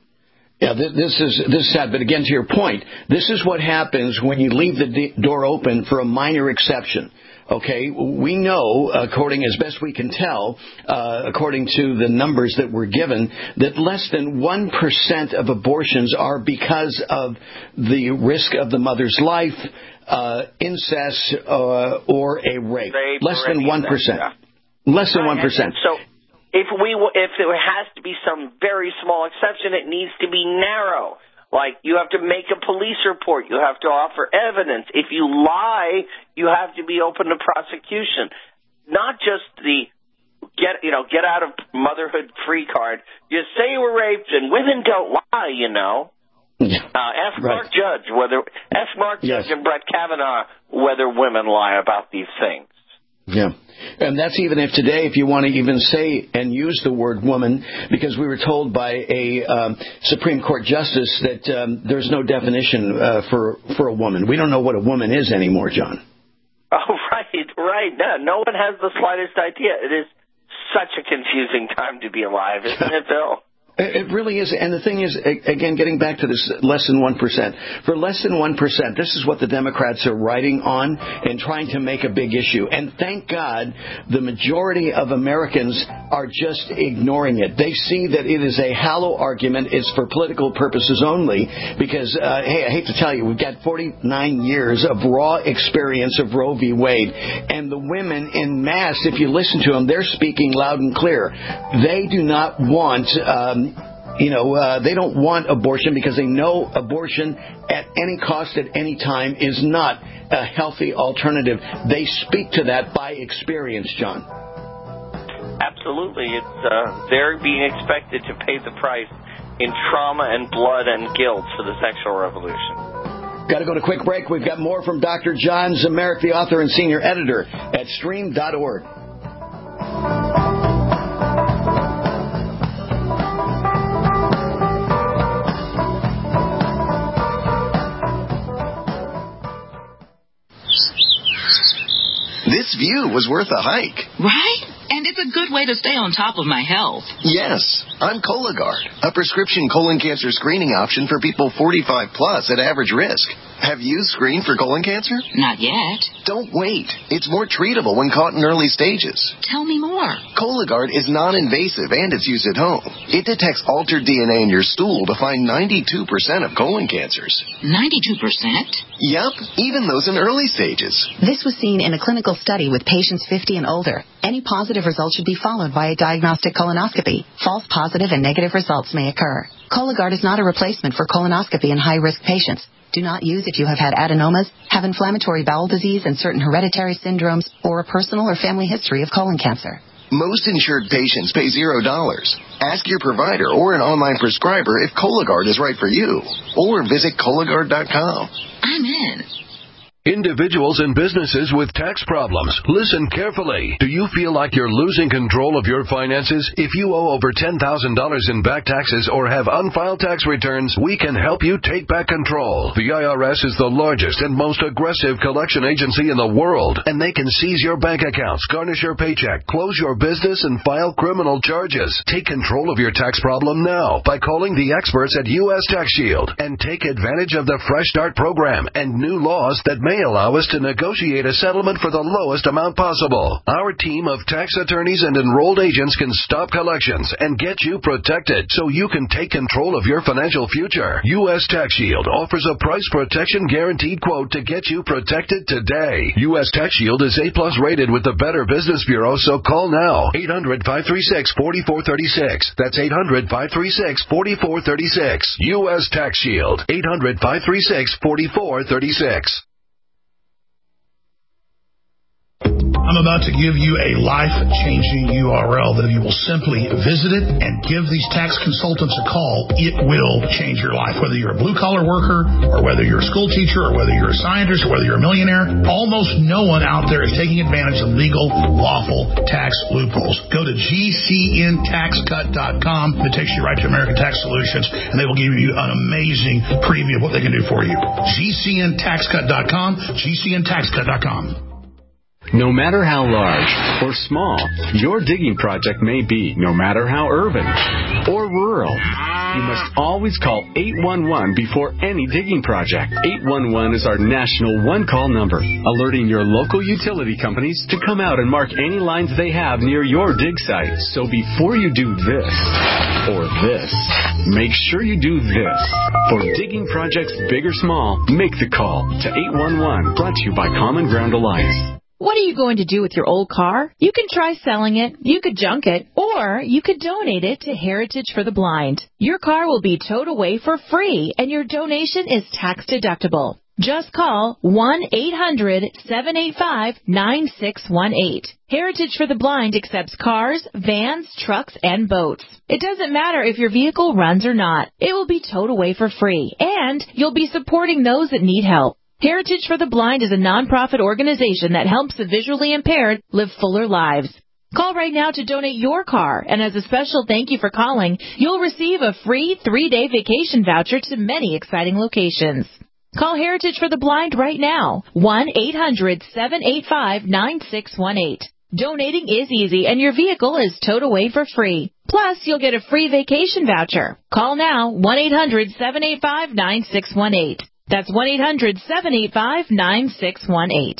Yeah, this is this is sad. But again, to your point, this is what happens when you leave the door open for a minor exception. Okay, we know, according as best we can tell, uh, according to the numbers that were given, that less than one percent of abortions are because of the risk of the mother's life, uh, incest, uh, or a rape. rape less than one percent. Yeah. Less than one percent. So, if we if there has to be some very small exception, it needs to be narrow. Like, you have to make a police report. You have to offer evidence. If you lie, you have to be open to prosecution. Not just the get, you know, get out of motherhood free card. You say you were raped, and women don't lie, you know. Yeah. Uh, ask right. Mark Judge whether, ask Mark yes. Judge and Brett Kavanaugh whether women lie about these things. Yeah. And that's even if today, if you want to even say and use the word woman, because we were told by a um, Supreme Court justice that um, there's no definition uh, for for a woman. We don't know what a woman is anymore, John. Oh, right, right. No, no one has the slightest idea. It is such a confusing time to be alive, isn't it, Bill? It really is. And the thing is, again, getting back to this less than one percent. For less than one percent, this is what the Democrats are writing on and trying to make a big issue. And thank God the majority of Americans are just ignoring it. They see that it is a hollow argument. It's for political purposes only because, uh, hey, I hate to tell you, we've got forty-nine years of raw experience of Roe v. Wade. And the women en masse, if you listen to them, they're speaking loud and clear. They do not want... Um, You know, uh, they don't want abortion because they know abortion at any cost at any time is not a healthy alternative. They speak to that by experience, John. Absolutely. It's uh, they're being expected to pay the price in trauma and blood and guilt for the sexual revolution. Got to go to quick break. We've got more from Doctor John Zemerick, the author and senior editor at stream dot org. This view was worth a hike. Right? And it's a good way to stay on top of my health. Yes. I'm Cologuard, a prescription colon cancer screening option for people forty-five plus at average risk. Have you screened for colon cancer? Not yet. Don't wait. It's more treatable when caught in early stages. Tell me more. Cologuard is non-invasive and it's used at home. It detects altered D N A in your stool to find ninety-two percent of colon cancers. ninety-two percent? Yep, even those in early stages. This was seen in a clinical study with patients fifty and older. Any positive result should be followed by a diagnostic colonoscopy. False positive and negative results may occur. Cologuard is not a replacement for colonoscopy in high-risk patients. Do not use if you have had adenomas, have inflammatory bowel disease and certain hereditary syndromes, or a personal or family history of colon cancer. Most insured patients pay zero dollars. Ask your provider or an online prescriber if Cologuard is right for you. Or visit Cologuard dot com. I'm in. Individuals and businesses with tax problems, listen carefully. Do you feel like you're losing control of your finances? If you owe over ten thousand dollars in back taxes or have unfiled tax returns, we can help you take back control. The I R S is the largest and most aggressive collection agency in the world, and they can seize your bank accounts, garnish your paycheck, close your business, and file criminal charges. Take control of your tax problem now by calling the experts at U S Tax Shield and take advantage of the Fresh Start program and new laws that may allow us to negotiate a settlement for the lowest amount possible. Our team of tax attorneys and enrolled agents can stop collections and get you protected so you can take control of your financial future. U S Tax Shield offers a price protection guaranteed quote to get you protected today. U S Tax Shield is A plus rated with the Better Business Bureau, so call now. eight hundred, five three six, four four three six. That's eight hundred, five three six, four four three six. U S Tax Shield. eight hundred, five three six, four four three six. I'm about to give you a life-changing U R L that if you will simply visit it and give these tax consultants a call, it will change your life. Whether you're a blue-collar worker or whether you're a school teacher or whether you're a scientist or whether you're a millionaire, almost no one out there is taking advantage of legal, lawful tax loopholes. Go to G C N tax cut dot com. It takes you right to American Tax Solutions, and they will give you an amazing preview of what they can do for you. G C N tax cut dot com, G C N tax cut dot com. No matter how large or small your digging project may be, no matter how urban or rural, you must always call eight one one before any digging project. eight one one is our national one-call number, alerting your local utility companies to come out and mark any lines they have near your dig site. So before you do this or this, make sure you do this. For digging projects big or small, make the call to eight one one, brought to you by Common Ground Alliance. What are you going to do with your old car? You can try selling it, you could junk it, or you could donate it to Heritage for the Blind. Your car will be towed away for free, and your donation is tax deductible. Just call one eight hundred seven eight five nine six one eight. Heritage for the Blind accepts cars, vans, trucks, and boats. It doesn't matter if your vehicle runs or not. It will be towed away for free, and you'll be supporting those that need help. Heritage for the Blind is a nonprofit organization that helps the visually impaired live fuller lives. Call right now to donate your car, and as a special thank you for calling, you'll receive a free three-day vacation voucher to many exciting locations. Call Heritage for the Blind right now, one eight hundred seven eight five nine six one eight. Donating is easy, and your vehicle is towed away for free. Plus, you'll get a free vacation voucher. Call now, one eight hundred seven eight five nine six one eight. That's one eight hundred seven eight five nine six one eight.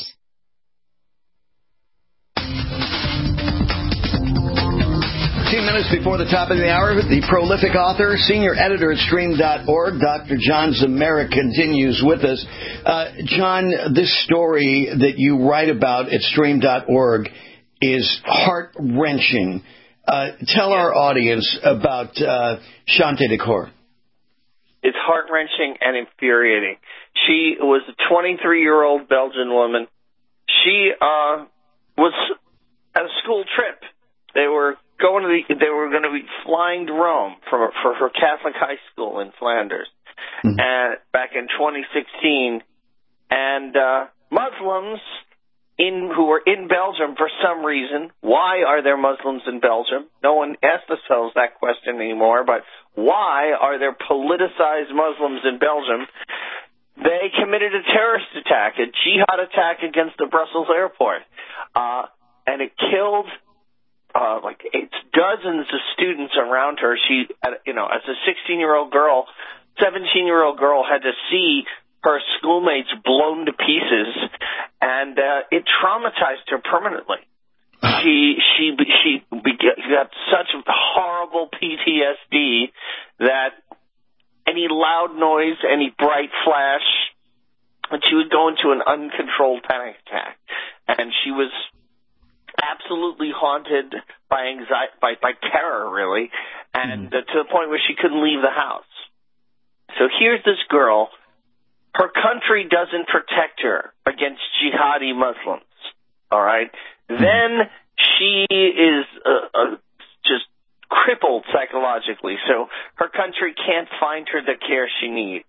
fifteen minutes before the top of the hour, the prolific author, senior editor at stream dot org, Doctor John Zemurek, continues with us. Uh, John, this story that you write about at stream dot org is heart-wrenching. Uh, tell our audience about uh, Shante Dacour. It's heart-wrenching and infuriating. She was a twenty-three-year-old Belgian woman. She uh, was at a school trip. They were going to the, they were going to be flying to Rome for for her Catholic high school in Flanders, mm-hmm. and back in twenty sixteen. And uh, Muslims in who were in Belgium for some reason. Why are there Muslims in Belgium? No one asks themselves that question anymore. But why are there politicized Muslims in Belgium? They committed a terrorist attack, a jihad attack against the Brussels airport, uh, and it killed uh, like it's dozens of students around her. She, you know, as a sixteen-year-old girl, seventeen-year-old girl had to see her schoolmates blown to pieces, and uh, it traumatized her permanently. She she she got such horrible P T S D that any loud noise, any bright flash, and she would go into an uncontrolled panic attack, and she was absolutely haunted by anxiety, by by terror, really, and mm-hmm. uh, to the point where she couldn't leave the house. So here's this girl. Her country doesn't protect her against jihadi Muslims, all right? Mm-hmm. Then she is uh, uh, just crippled psychologically, so her country can't find her the care she needs.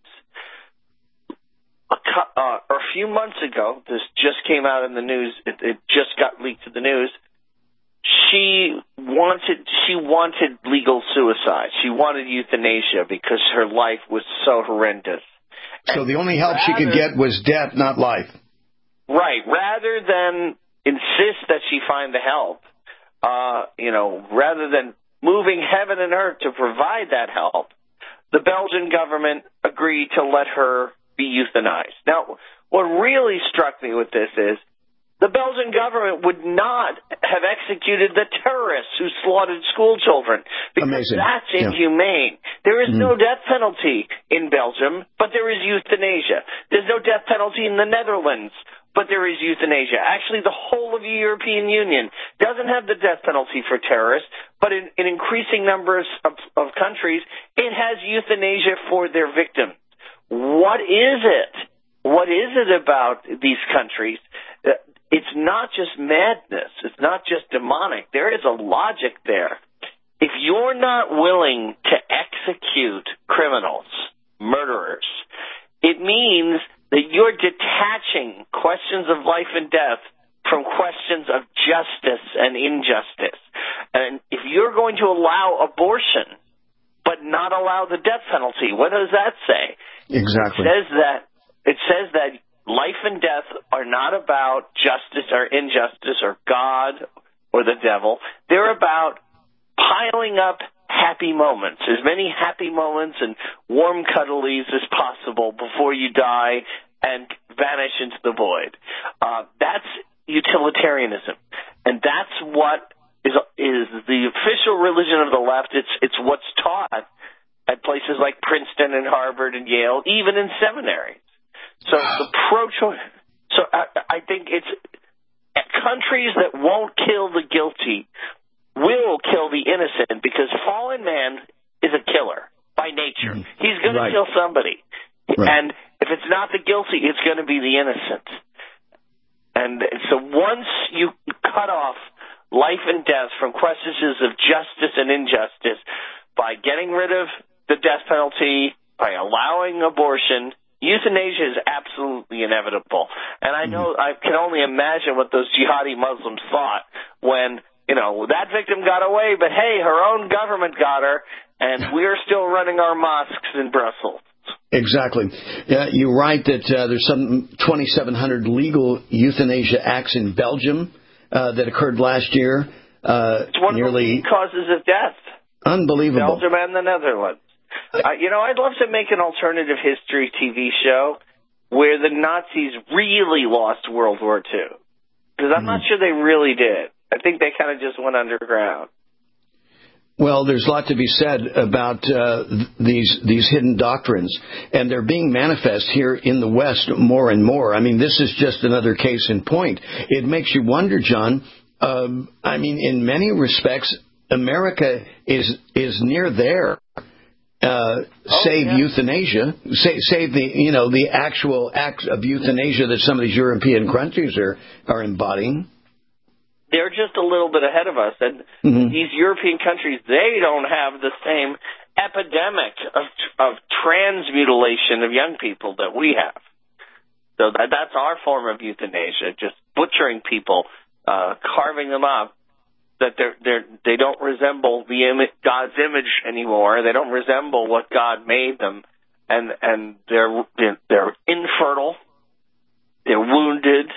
A, uh, a few months ago, this just came out in the news, it, it just got leaked to the news, she wanted she wanted legal suicide. She wanted euthanasia because her life was so horrendous. So the only help rather, she could get was death, not life. Right. Rather than insist that she find the help, uh, you know, rather than moving heaven and earth to provide that help, the Belgian government agreed to let her be euthanized. Now, what really struck me with this is the Belgian government would not have executed the terrorists who slaughtered school children because Amazing. that's Yeah. inhumane. There is Mm-hmm. no death penalty in Belgium, but there is euthanasia. There's no death penalty in the Netherlands, but there is euthanasia. Actually, the whole of the European Union doesn't have the death penalty for terrorists, but in, in increasing numbers of, of countries, it has euthanasia for their victims. What is it? What is it about these countries? it's not just madness. It's not just demonic. There is a logic there. If you're not willing to execute criminals, murderers, it means that you're detaching questions of life and death from questions of justice and injustice. And if you're going to allow abortion but not allow the death penalty, what does that say? Exactly. It says that it says that life and death are not about justice or injustice or God or the devil. They're about piling up happy moments, as many happy moments and warm cuddlies as possible before you die and vanish into the void. Uh, that's utilitarianism, and that's what is is the official religion of the left. It's it's what's taught at places like Princeton and Harvard and Yale, even in seminaries. So the pro-choice. So I, I think it's countries that won't kill the guilty will kill the innocent, because fallen man is a killer by nature. Mm-hmm. He's going right. to kill somebody, right. and if it's not the guilty, it's going to be the innocent. And so once you cut off life and death from questions of justice and injustice by getting rid of the death penalty, by allowing abortion, euthanasia is absolutely inevitable. And I know, I can only imagine what those jihadi Muslims thought when, you know, that victim got away, but hey, her own government got her, and we're still running our mosques in Brussels. Exactly. Yeah, you write that uh, there's some twenty-seven hundred legal euthanasia acts in Belgium uh, that occurred last year. Uh, it's one nearly of the causes of death. Unbelievable. Belgium and the Netherlands. Uh, you know, I'd love to make an alternative history T V show where the Nazis really lost World War Two. Because I'm mm. not sure they really did. I think they kind of just went underground. Well, there's a lot to be said about uh, these these hidden doctrines, and they're being manifest here in the West more and more. I mean, this is just another case in point. It makes you wonder, John. Um, I mean, in many respects, America is is near there. Uh, oh, save yeah. euthanasia, save, save the you know the actual act of euthanasia that some of these European countries are are embodying. They're just a little bit ahead of us. And mm-hmm. these European countries, they don't have the same epidemic of, of transmutilation of young people that we have. So that, that's our form of euthanasia, just butchering people, uh, carving them up, that they're, they're, they don't resemble the image, God's image anymore. They don't resemble what God made them. And, and they're, they're infertile. They're wounded.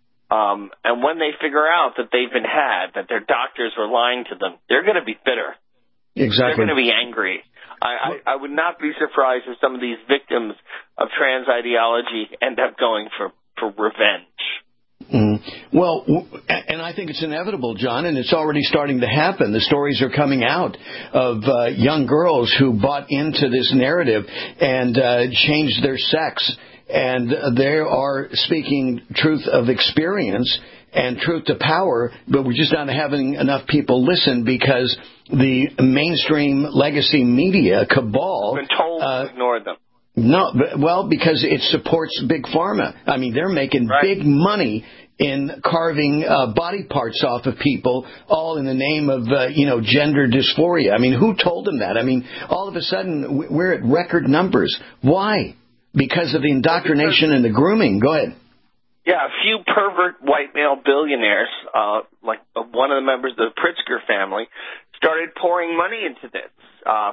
Um, and when they figure out that they've been had, that their doctors were lying to them, they're going to be bitter. Exactly. They're going to be angry. I, I, I would not be surprised if some of these victims of trans ideology end up going for, for revenge. Mm. Well, and I think it's inevitable, John, and it's already starting to happen. The stories are coming out of uh, young girls who bought into this narrative and uh, changed their sex. And they are speaking truth of experience and truth to power, but we're just not having enough people listen because the mainstream legacy media cabal... Been told uh, to ignore them. No, well, because it supports Big Pharma. I mean, they're making right. big money in carving uh, body parts off of people, all in the name of, uh, you know, gender dysphoria. I mean, who told them that? I mean, all of a sudden, we're at record numbers. Why? Because of the indoctrination and the grooming. Go ahead. Yeah, a few pervert white male billionaires, uh, like one of the members of the Pritzker family, started pouring money into this. Uh,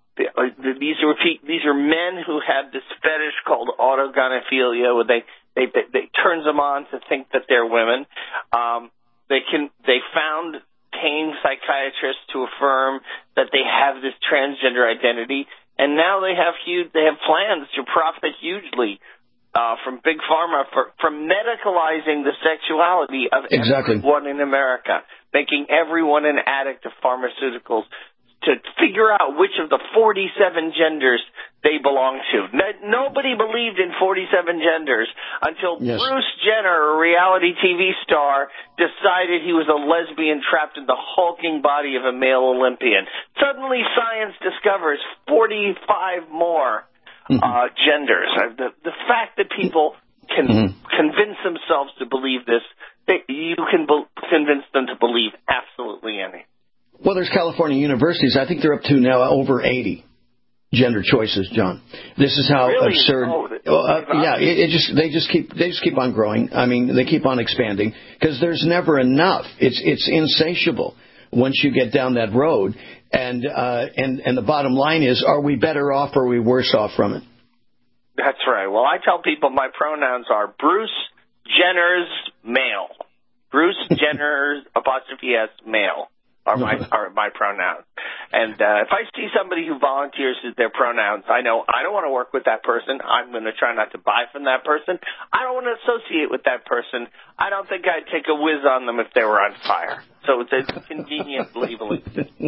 these are these are men who had this fetish called autogynephilia, where they they they, they turns them on to think that they're women. Um, they can they found tame psychiatrists to affirm that they have this transgender identity. And now they have huge, they have plans to profit hugely uh, from Big Pharma for, for medicalizing the sexuality of exactly. everyone in America, making everyone an addict of pharmaceuticals to figure out which of the forty-seven genders they belong to. No, nobody believed in forty-seven genders until yes. Bruce Jenner, a reality T V star, decided he was a lesbian trapped in the hulking body of a male Olympian. Suddenly science discovers forty-five more mm-hmm. uh, genders. The, the fact that people can mm-hmm. convince themselves to believe this they, you can be, convince them to believe absolutely anything. Well, there's California universities. I think they're up to now over eighty gender choices, John. This is how really? absurd. Oh, uh, yeah, it, it just they just keep they just keep on growing. I mean, they keep on expanding because there's never enough. It's it's insatiable once you get down that road. And uh, and and the bottom line is, are we better off or are we worse off from it? That's right. Well, I tell people my pronouns are Bruce Jenner's male. Bruce Jenner's apostrophe S male. Are my are my pronouns, and uh, if I see somebody who volunteers with their pronouns, I know I don't want to work with that person. I'm going to try not to buy from that person. I don't want to associate with that person. I don't think I'd take a whiz on them if they were on fire. So it's a convenient labeling system.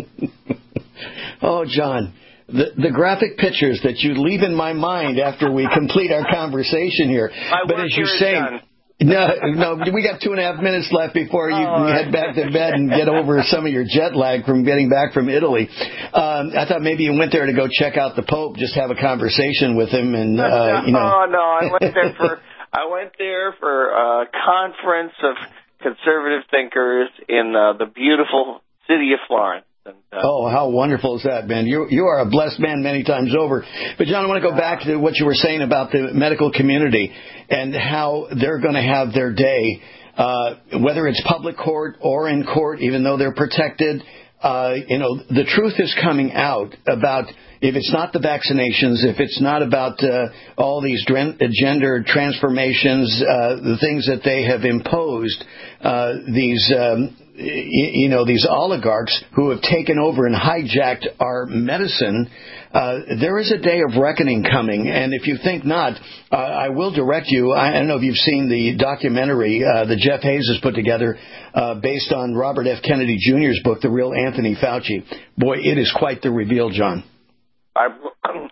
Oh, John. The, the graphic pictures that you leave in my mind after we complete our conversation here. My but work as you here is say. done. No, no, we got two and a half minutes left before you oh, can head back to bed and get over some of your jet lag from getting back from Italy. Um, I thought maybe you went there to go check out the Pope, just have a conversation with him, and uh, you know. Oh no, I went there for I went there for a conference of conservative thinkers in uh, the beautiful city of Florence. And, uh, oh, how wonderful is that, man? You you are a blessed man many times over. But, John, I want to go back to what you were saying about the medical community and how they're going to have their day, uh, whether it's public court or in court, even though they're protected. Uh, you know, the truth is coming out about if it's not the vaccinations, if it's not about uh, all these gender transformations, uh, the things that they have imposed, uh, these um, you know, these oligarchs who have taken over and hijacked our medicine, uh, there is a day of reckoning coming. And if you think not, uh, I will direct you. I don't know if you've seen the documentary uh, that Jeff Hayes has put together uh, based on Robert F. Kennedy Junior's book, The Real Anthony Fauci. Boy, it is quite the reveal, John. I'm, I'm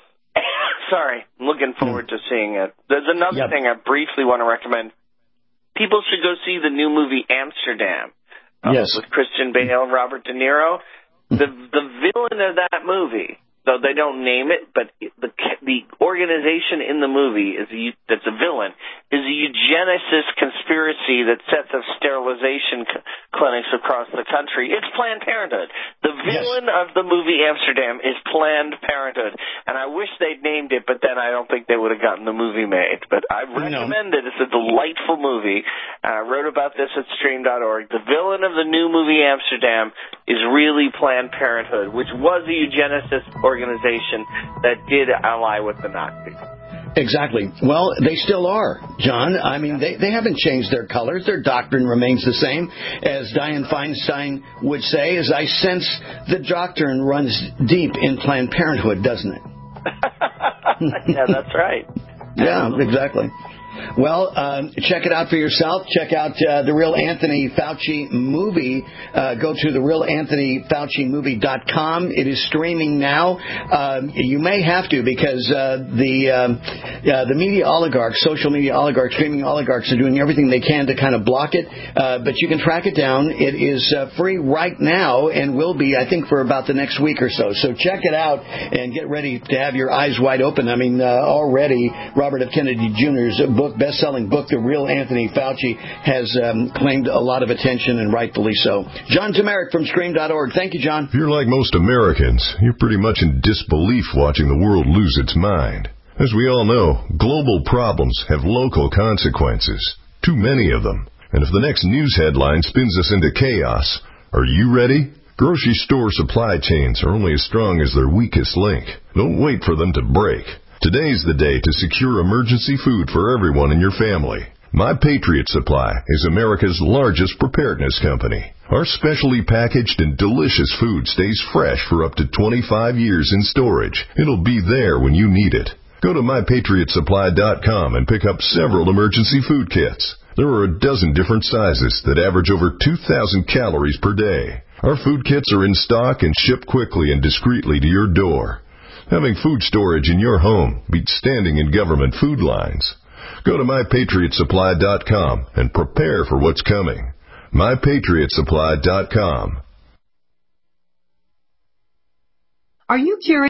sorry. I'm looking forward to seeing it. There's another yep. thing I briefly want to recommend. People should go see the new movie Amsterdam. Um, yes. With Christian Bale and Robert De Niro. The the villain of that movie, though they don't name it, but the the organization in the movie is a, that's a villain is a eugenicist conspiracy that sets up sterilization c- clinics across the country. It's Planned Parenthood. The villain yes. of the movie Amsterdam is Planned Parenthood, and I wish they'd named it, but then I don't think they would have gotten the movie made. But I recommend it. It's a delightful movie. I wrote about this at stream dot org. The villain of the new movie Amsterdam is really Planned Parenthood, which was a eugenicist organization that did ally with the Nazis. Exactly. Well, they still are, John. I mean, they, they haven't changed their colors. Their doctrine remains the same. As Dianne Feinstein would say, as I sense the doctrine runs deep in Planned Parenthood, doesn't it? Yeah, that's right. Yeah, exactly. Well, um, check it out for yourself. Check out uh, the Real Anthony Fauci movie. Uh, go to the real anthony fauci movie dot com. It is streaming now. Um, you may have to because uh, the um, uh, the media oligarchs, social media oligarchs, streaming oligarchs are doing everything they can to kind of block it. Uh, but you can track it down. It is uh, free right now and will be, I think, for about the next week or so. So check it out and get ready to have your eyes wide open. I mean, uh, already Robert F. Kennedy Junior's book, best-selling book, The Real Anthony Fauci, has um, claimed a lot of attention, and rightfully so. John Tamarick from stream dot org. Thank you, John. If you're like most Americans, you're pretty much in disbelief watching the world lose its mind. As we all know, global problems have local consequences, too many of them. And if the next news headline spins us into chaos, are you ready? Grocery store supply chains are only as strong as their weakest link. Don't wait for them to break. Today's the day to secure emergency food for everyone in your family. My Patriot Supply is America's largest preparedness company. Our specially packaged and delicious food stays fresh for up to twenty-five years in storage. It'll be there when you need it. Go to my patriot supply dot com and pick up several emergency food kits. There are a dozen different sizes that average over two thousand calories per day. Our food kits are in stock and shipped quickly and discreetly to your door. Having food storage in your home beats standing in government food lines. Go to my patriot supply dot com and prepare for what's coming. my patriot supply dot com. Are you curious?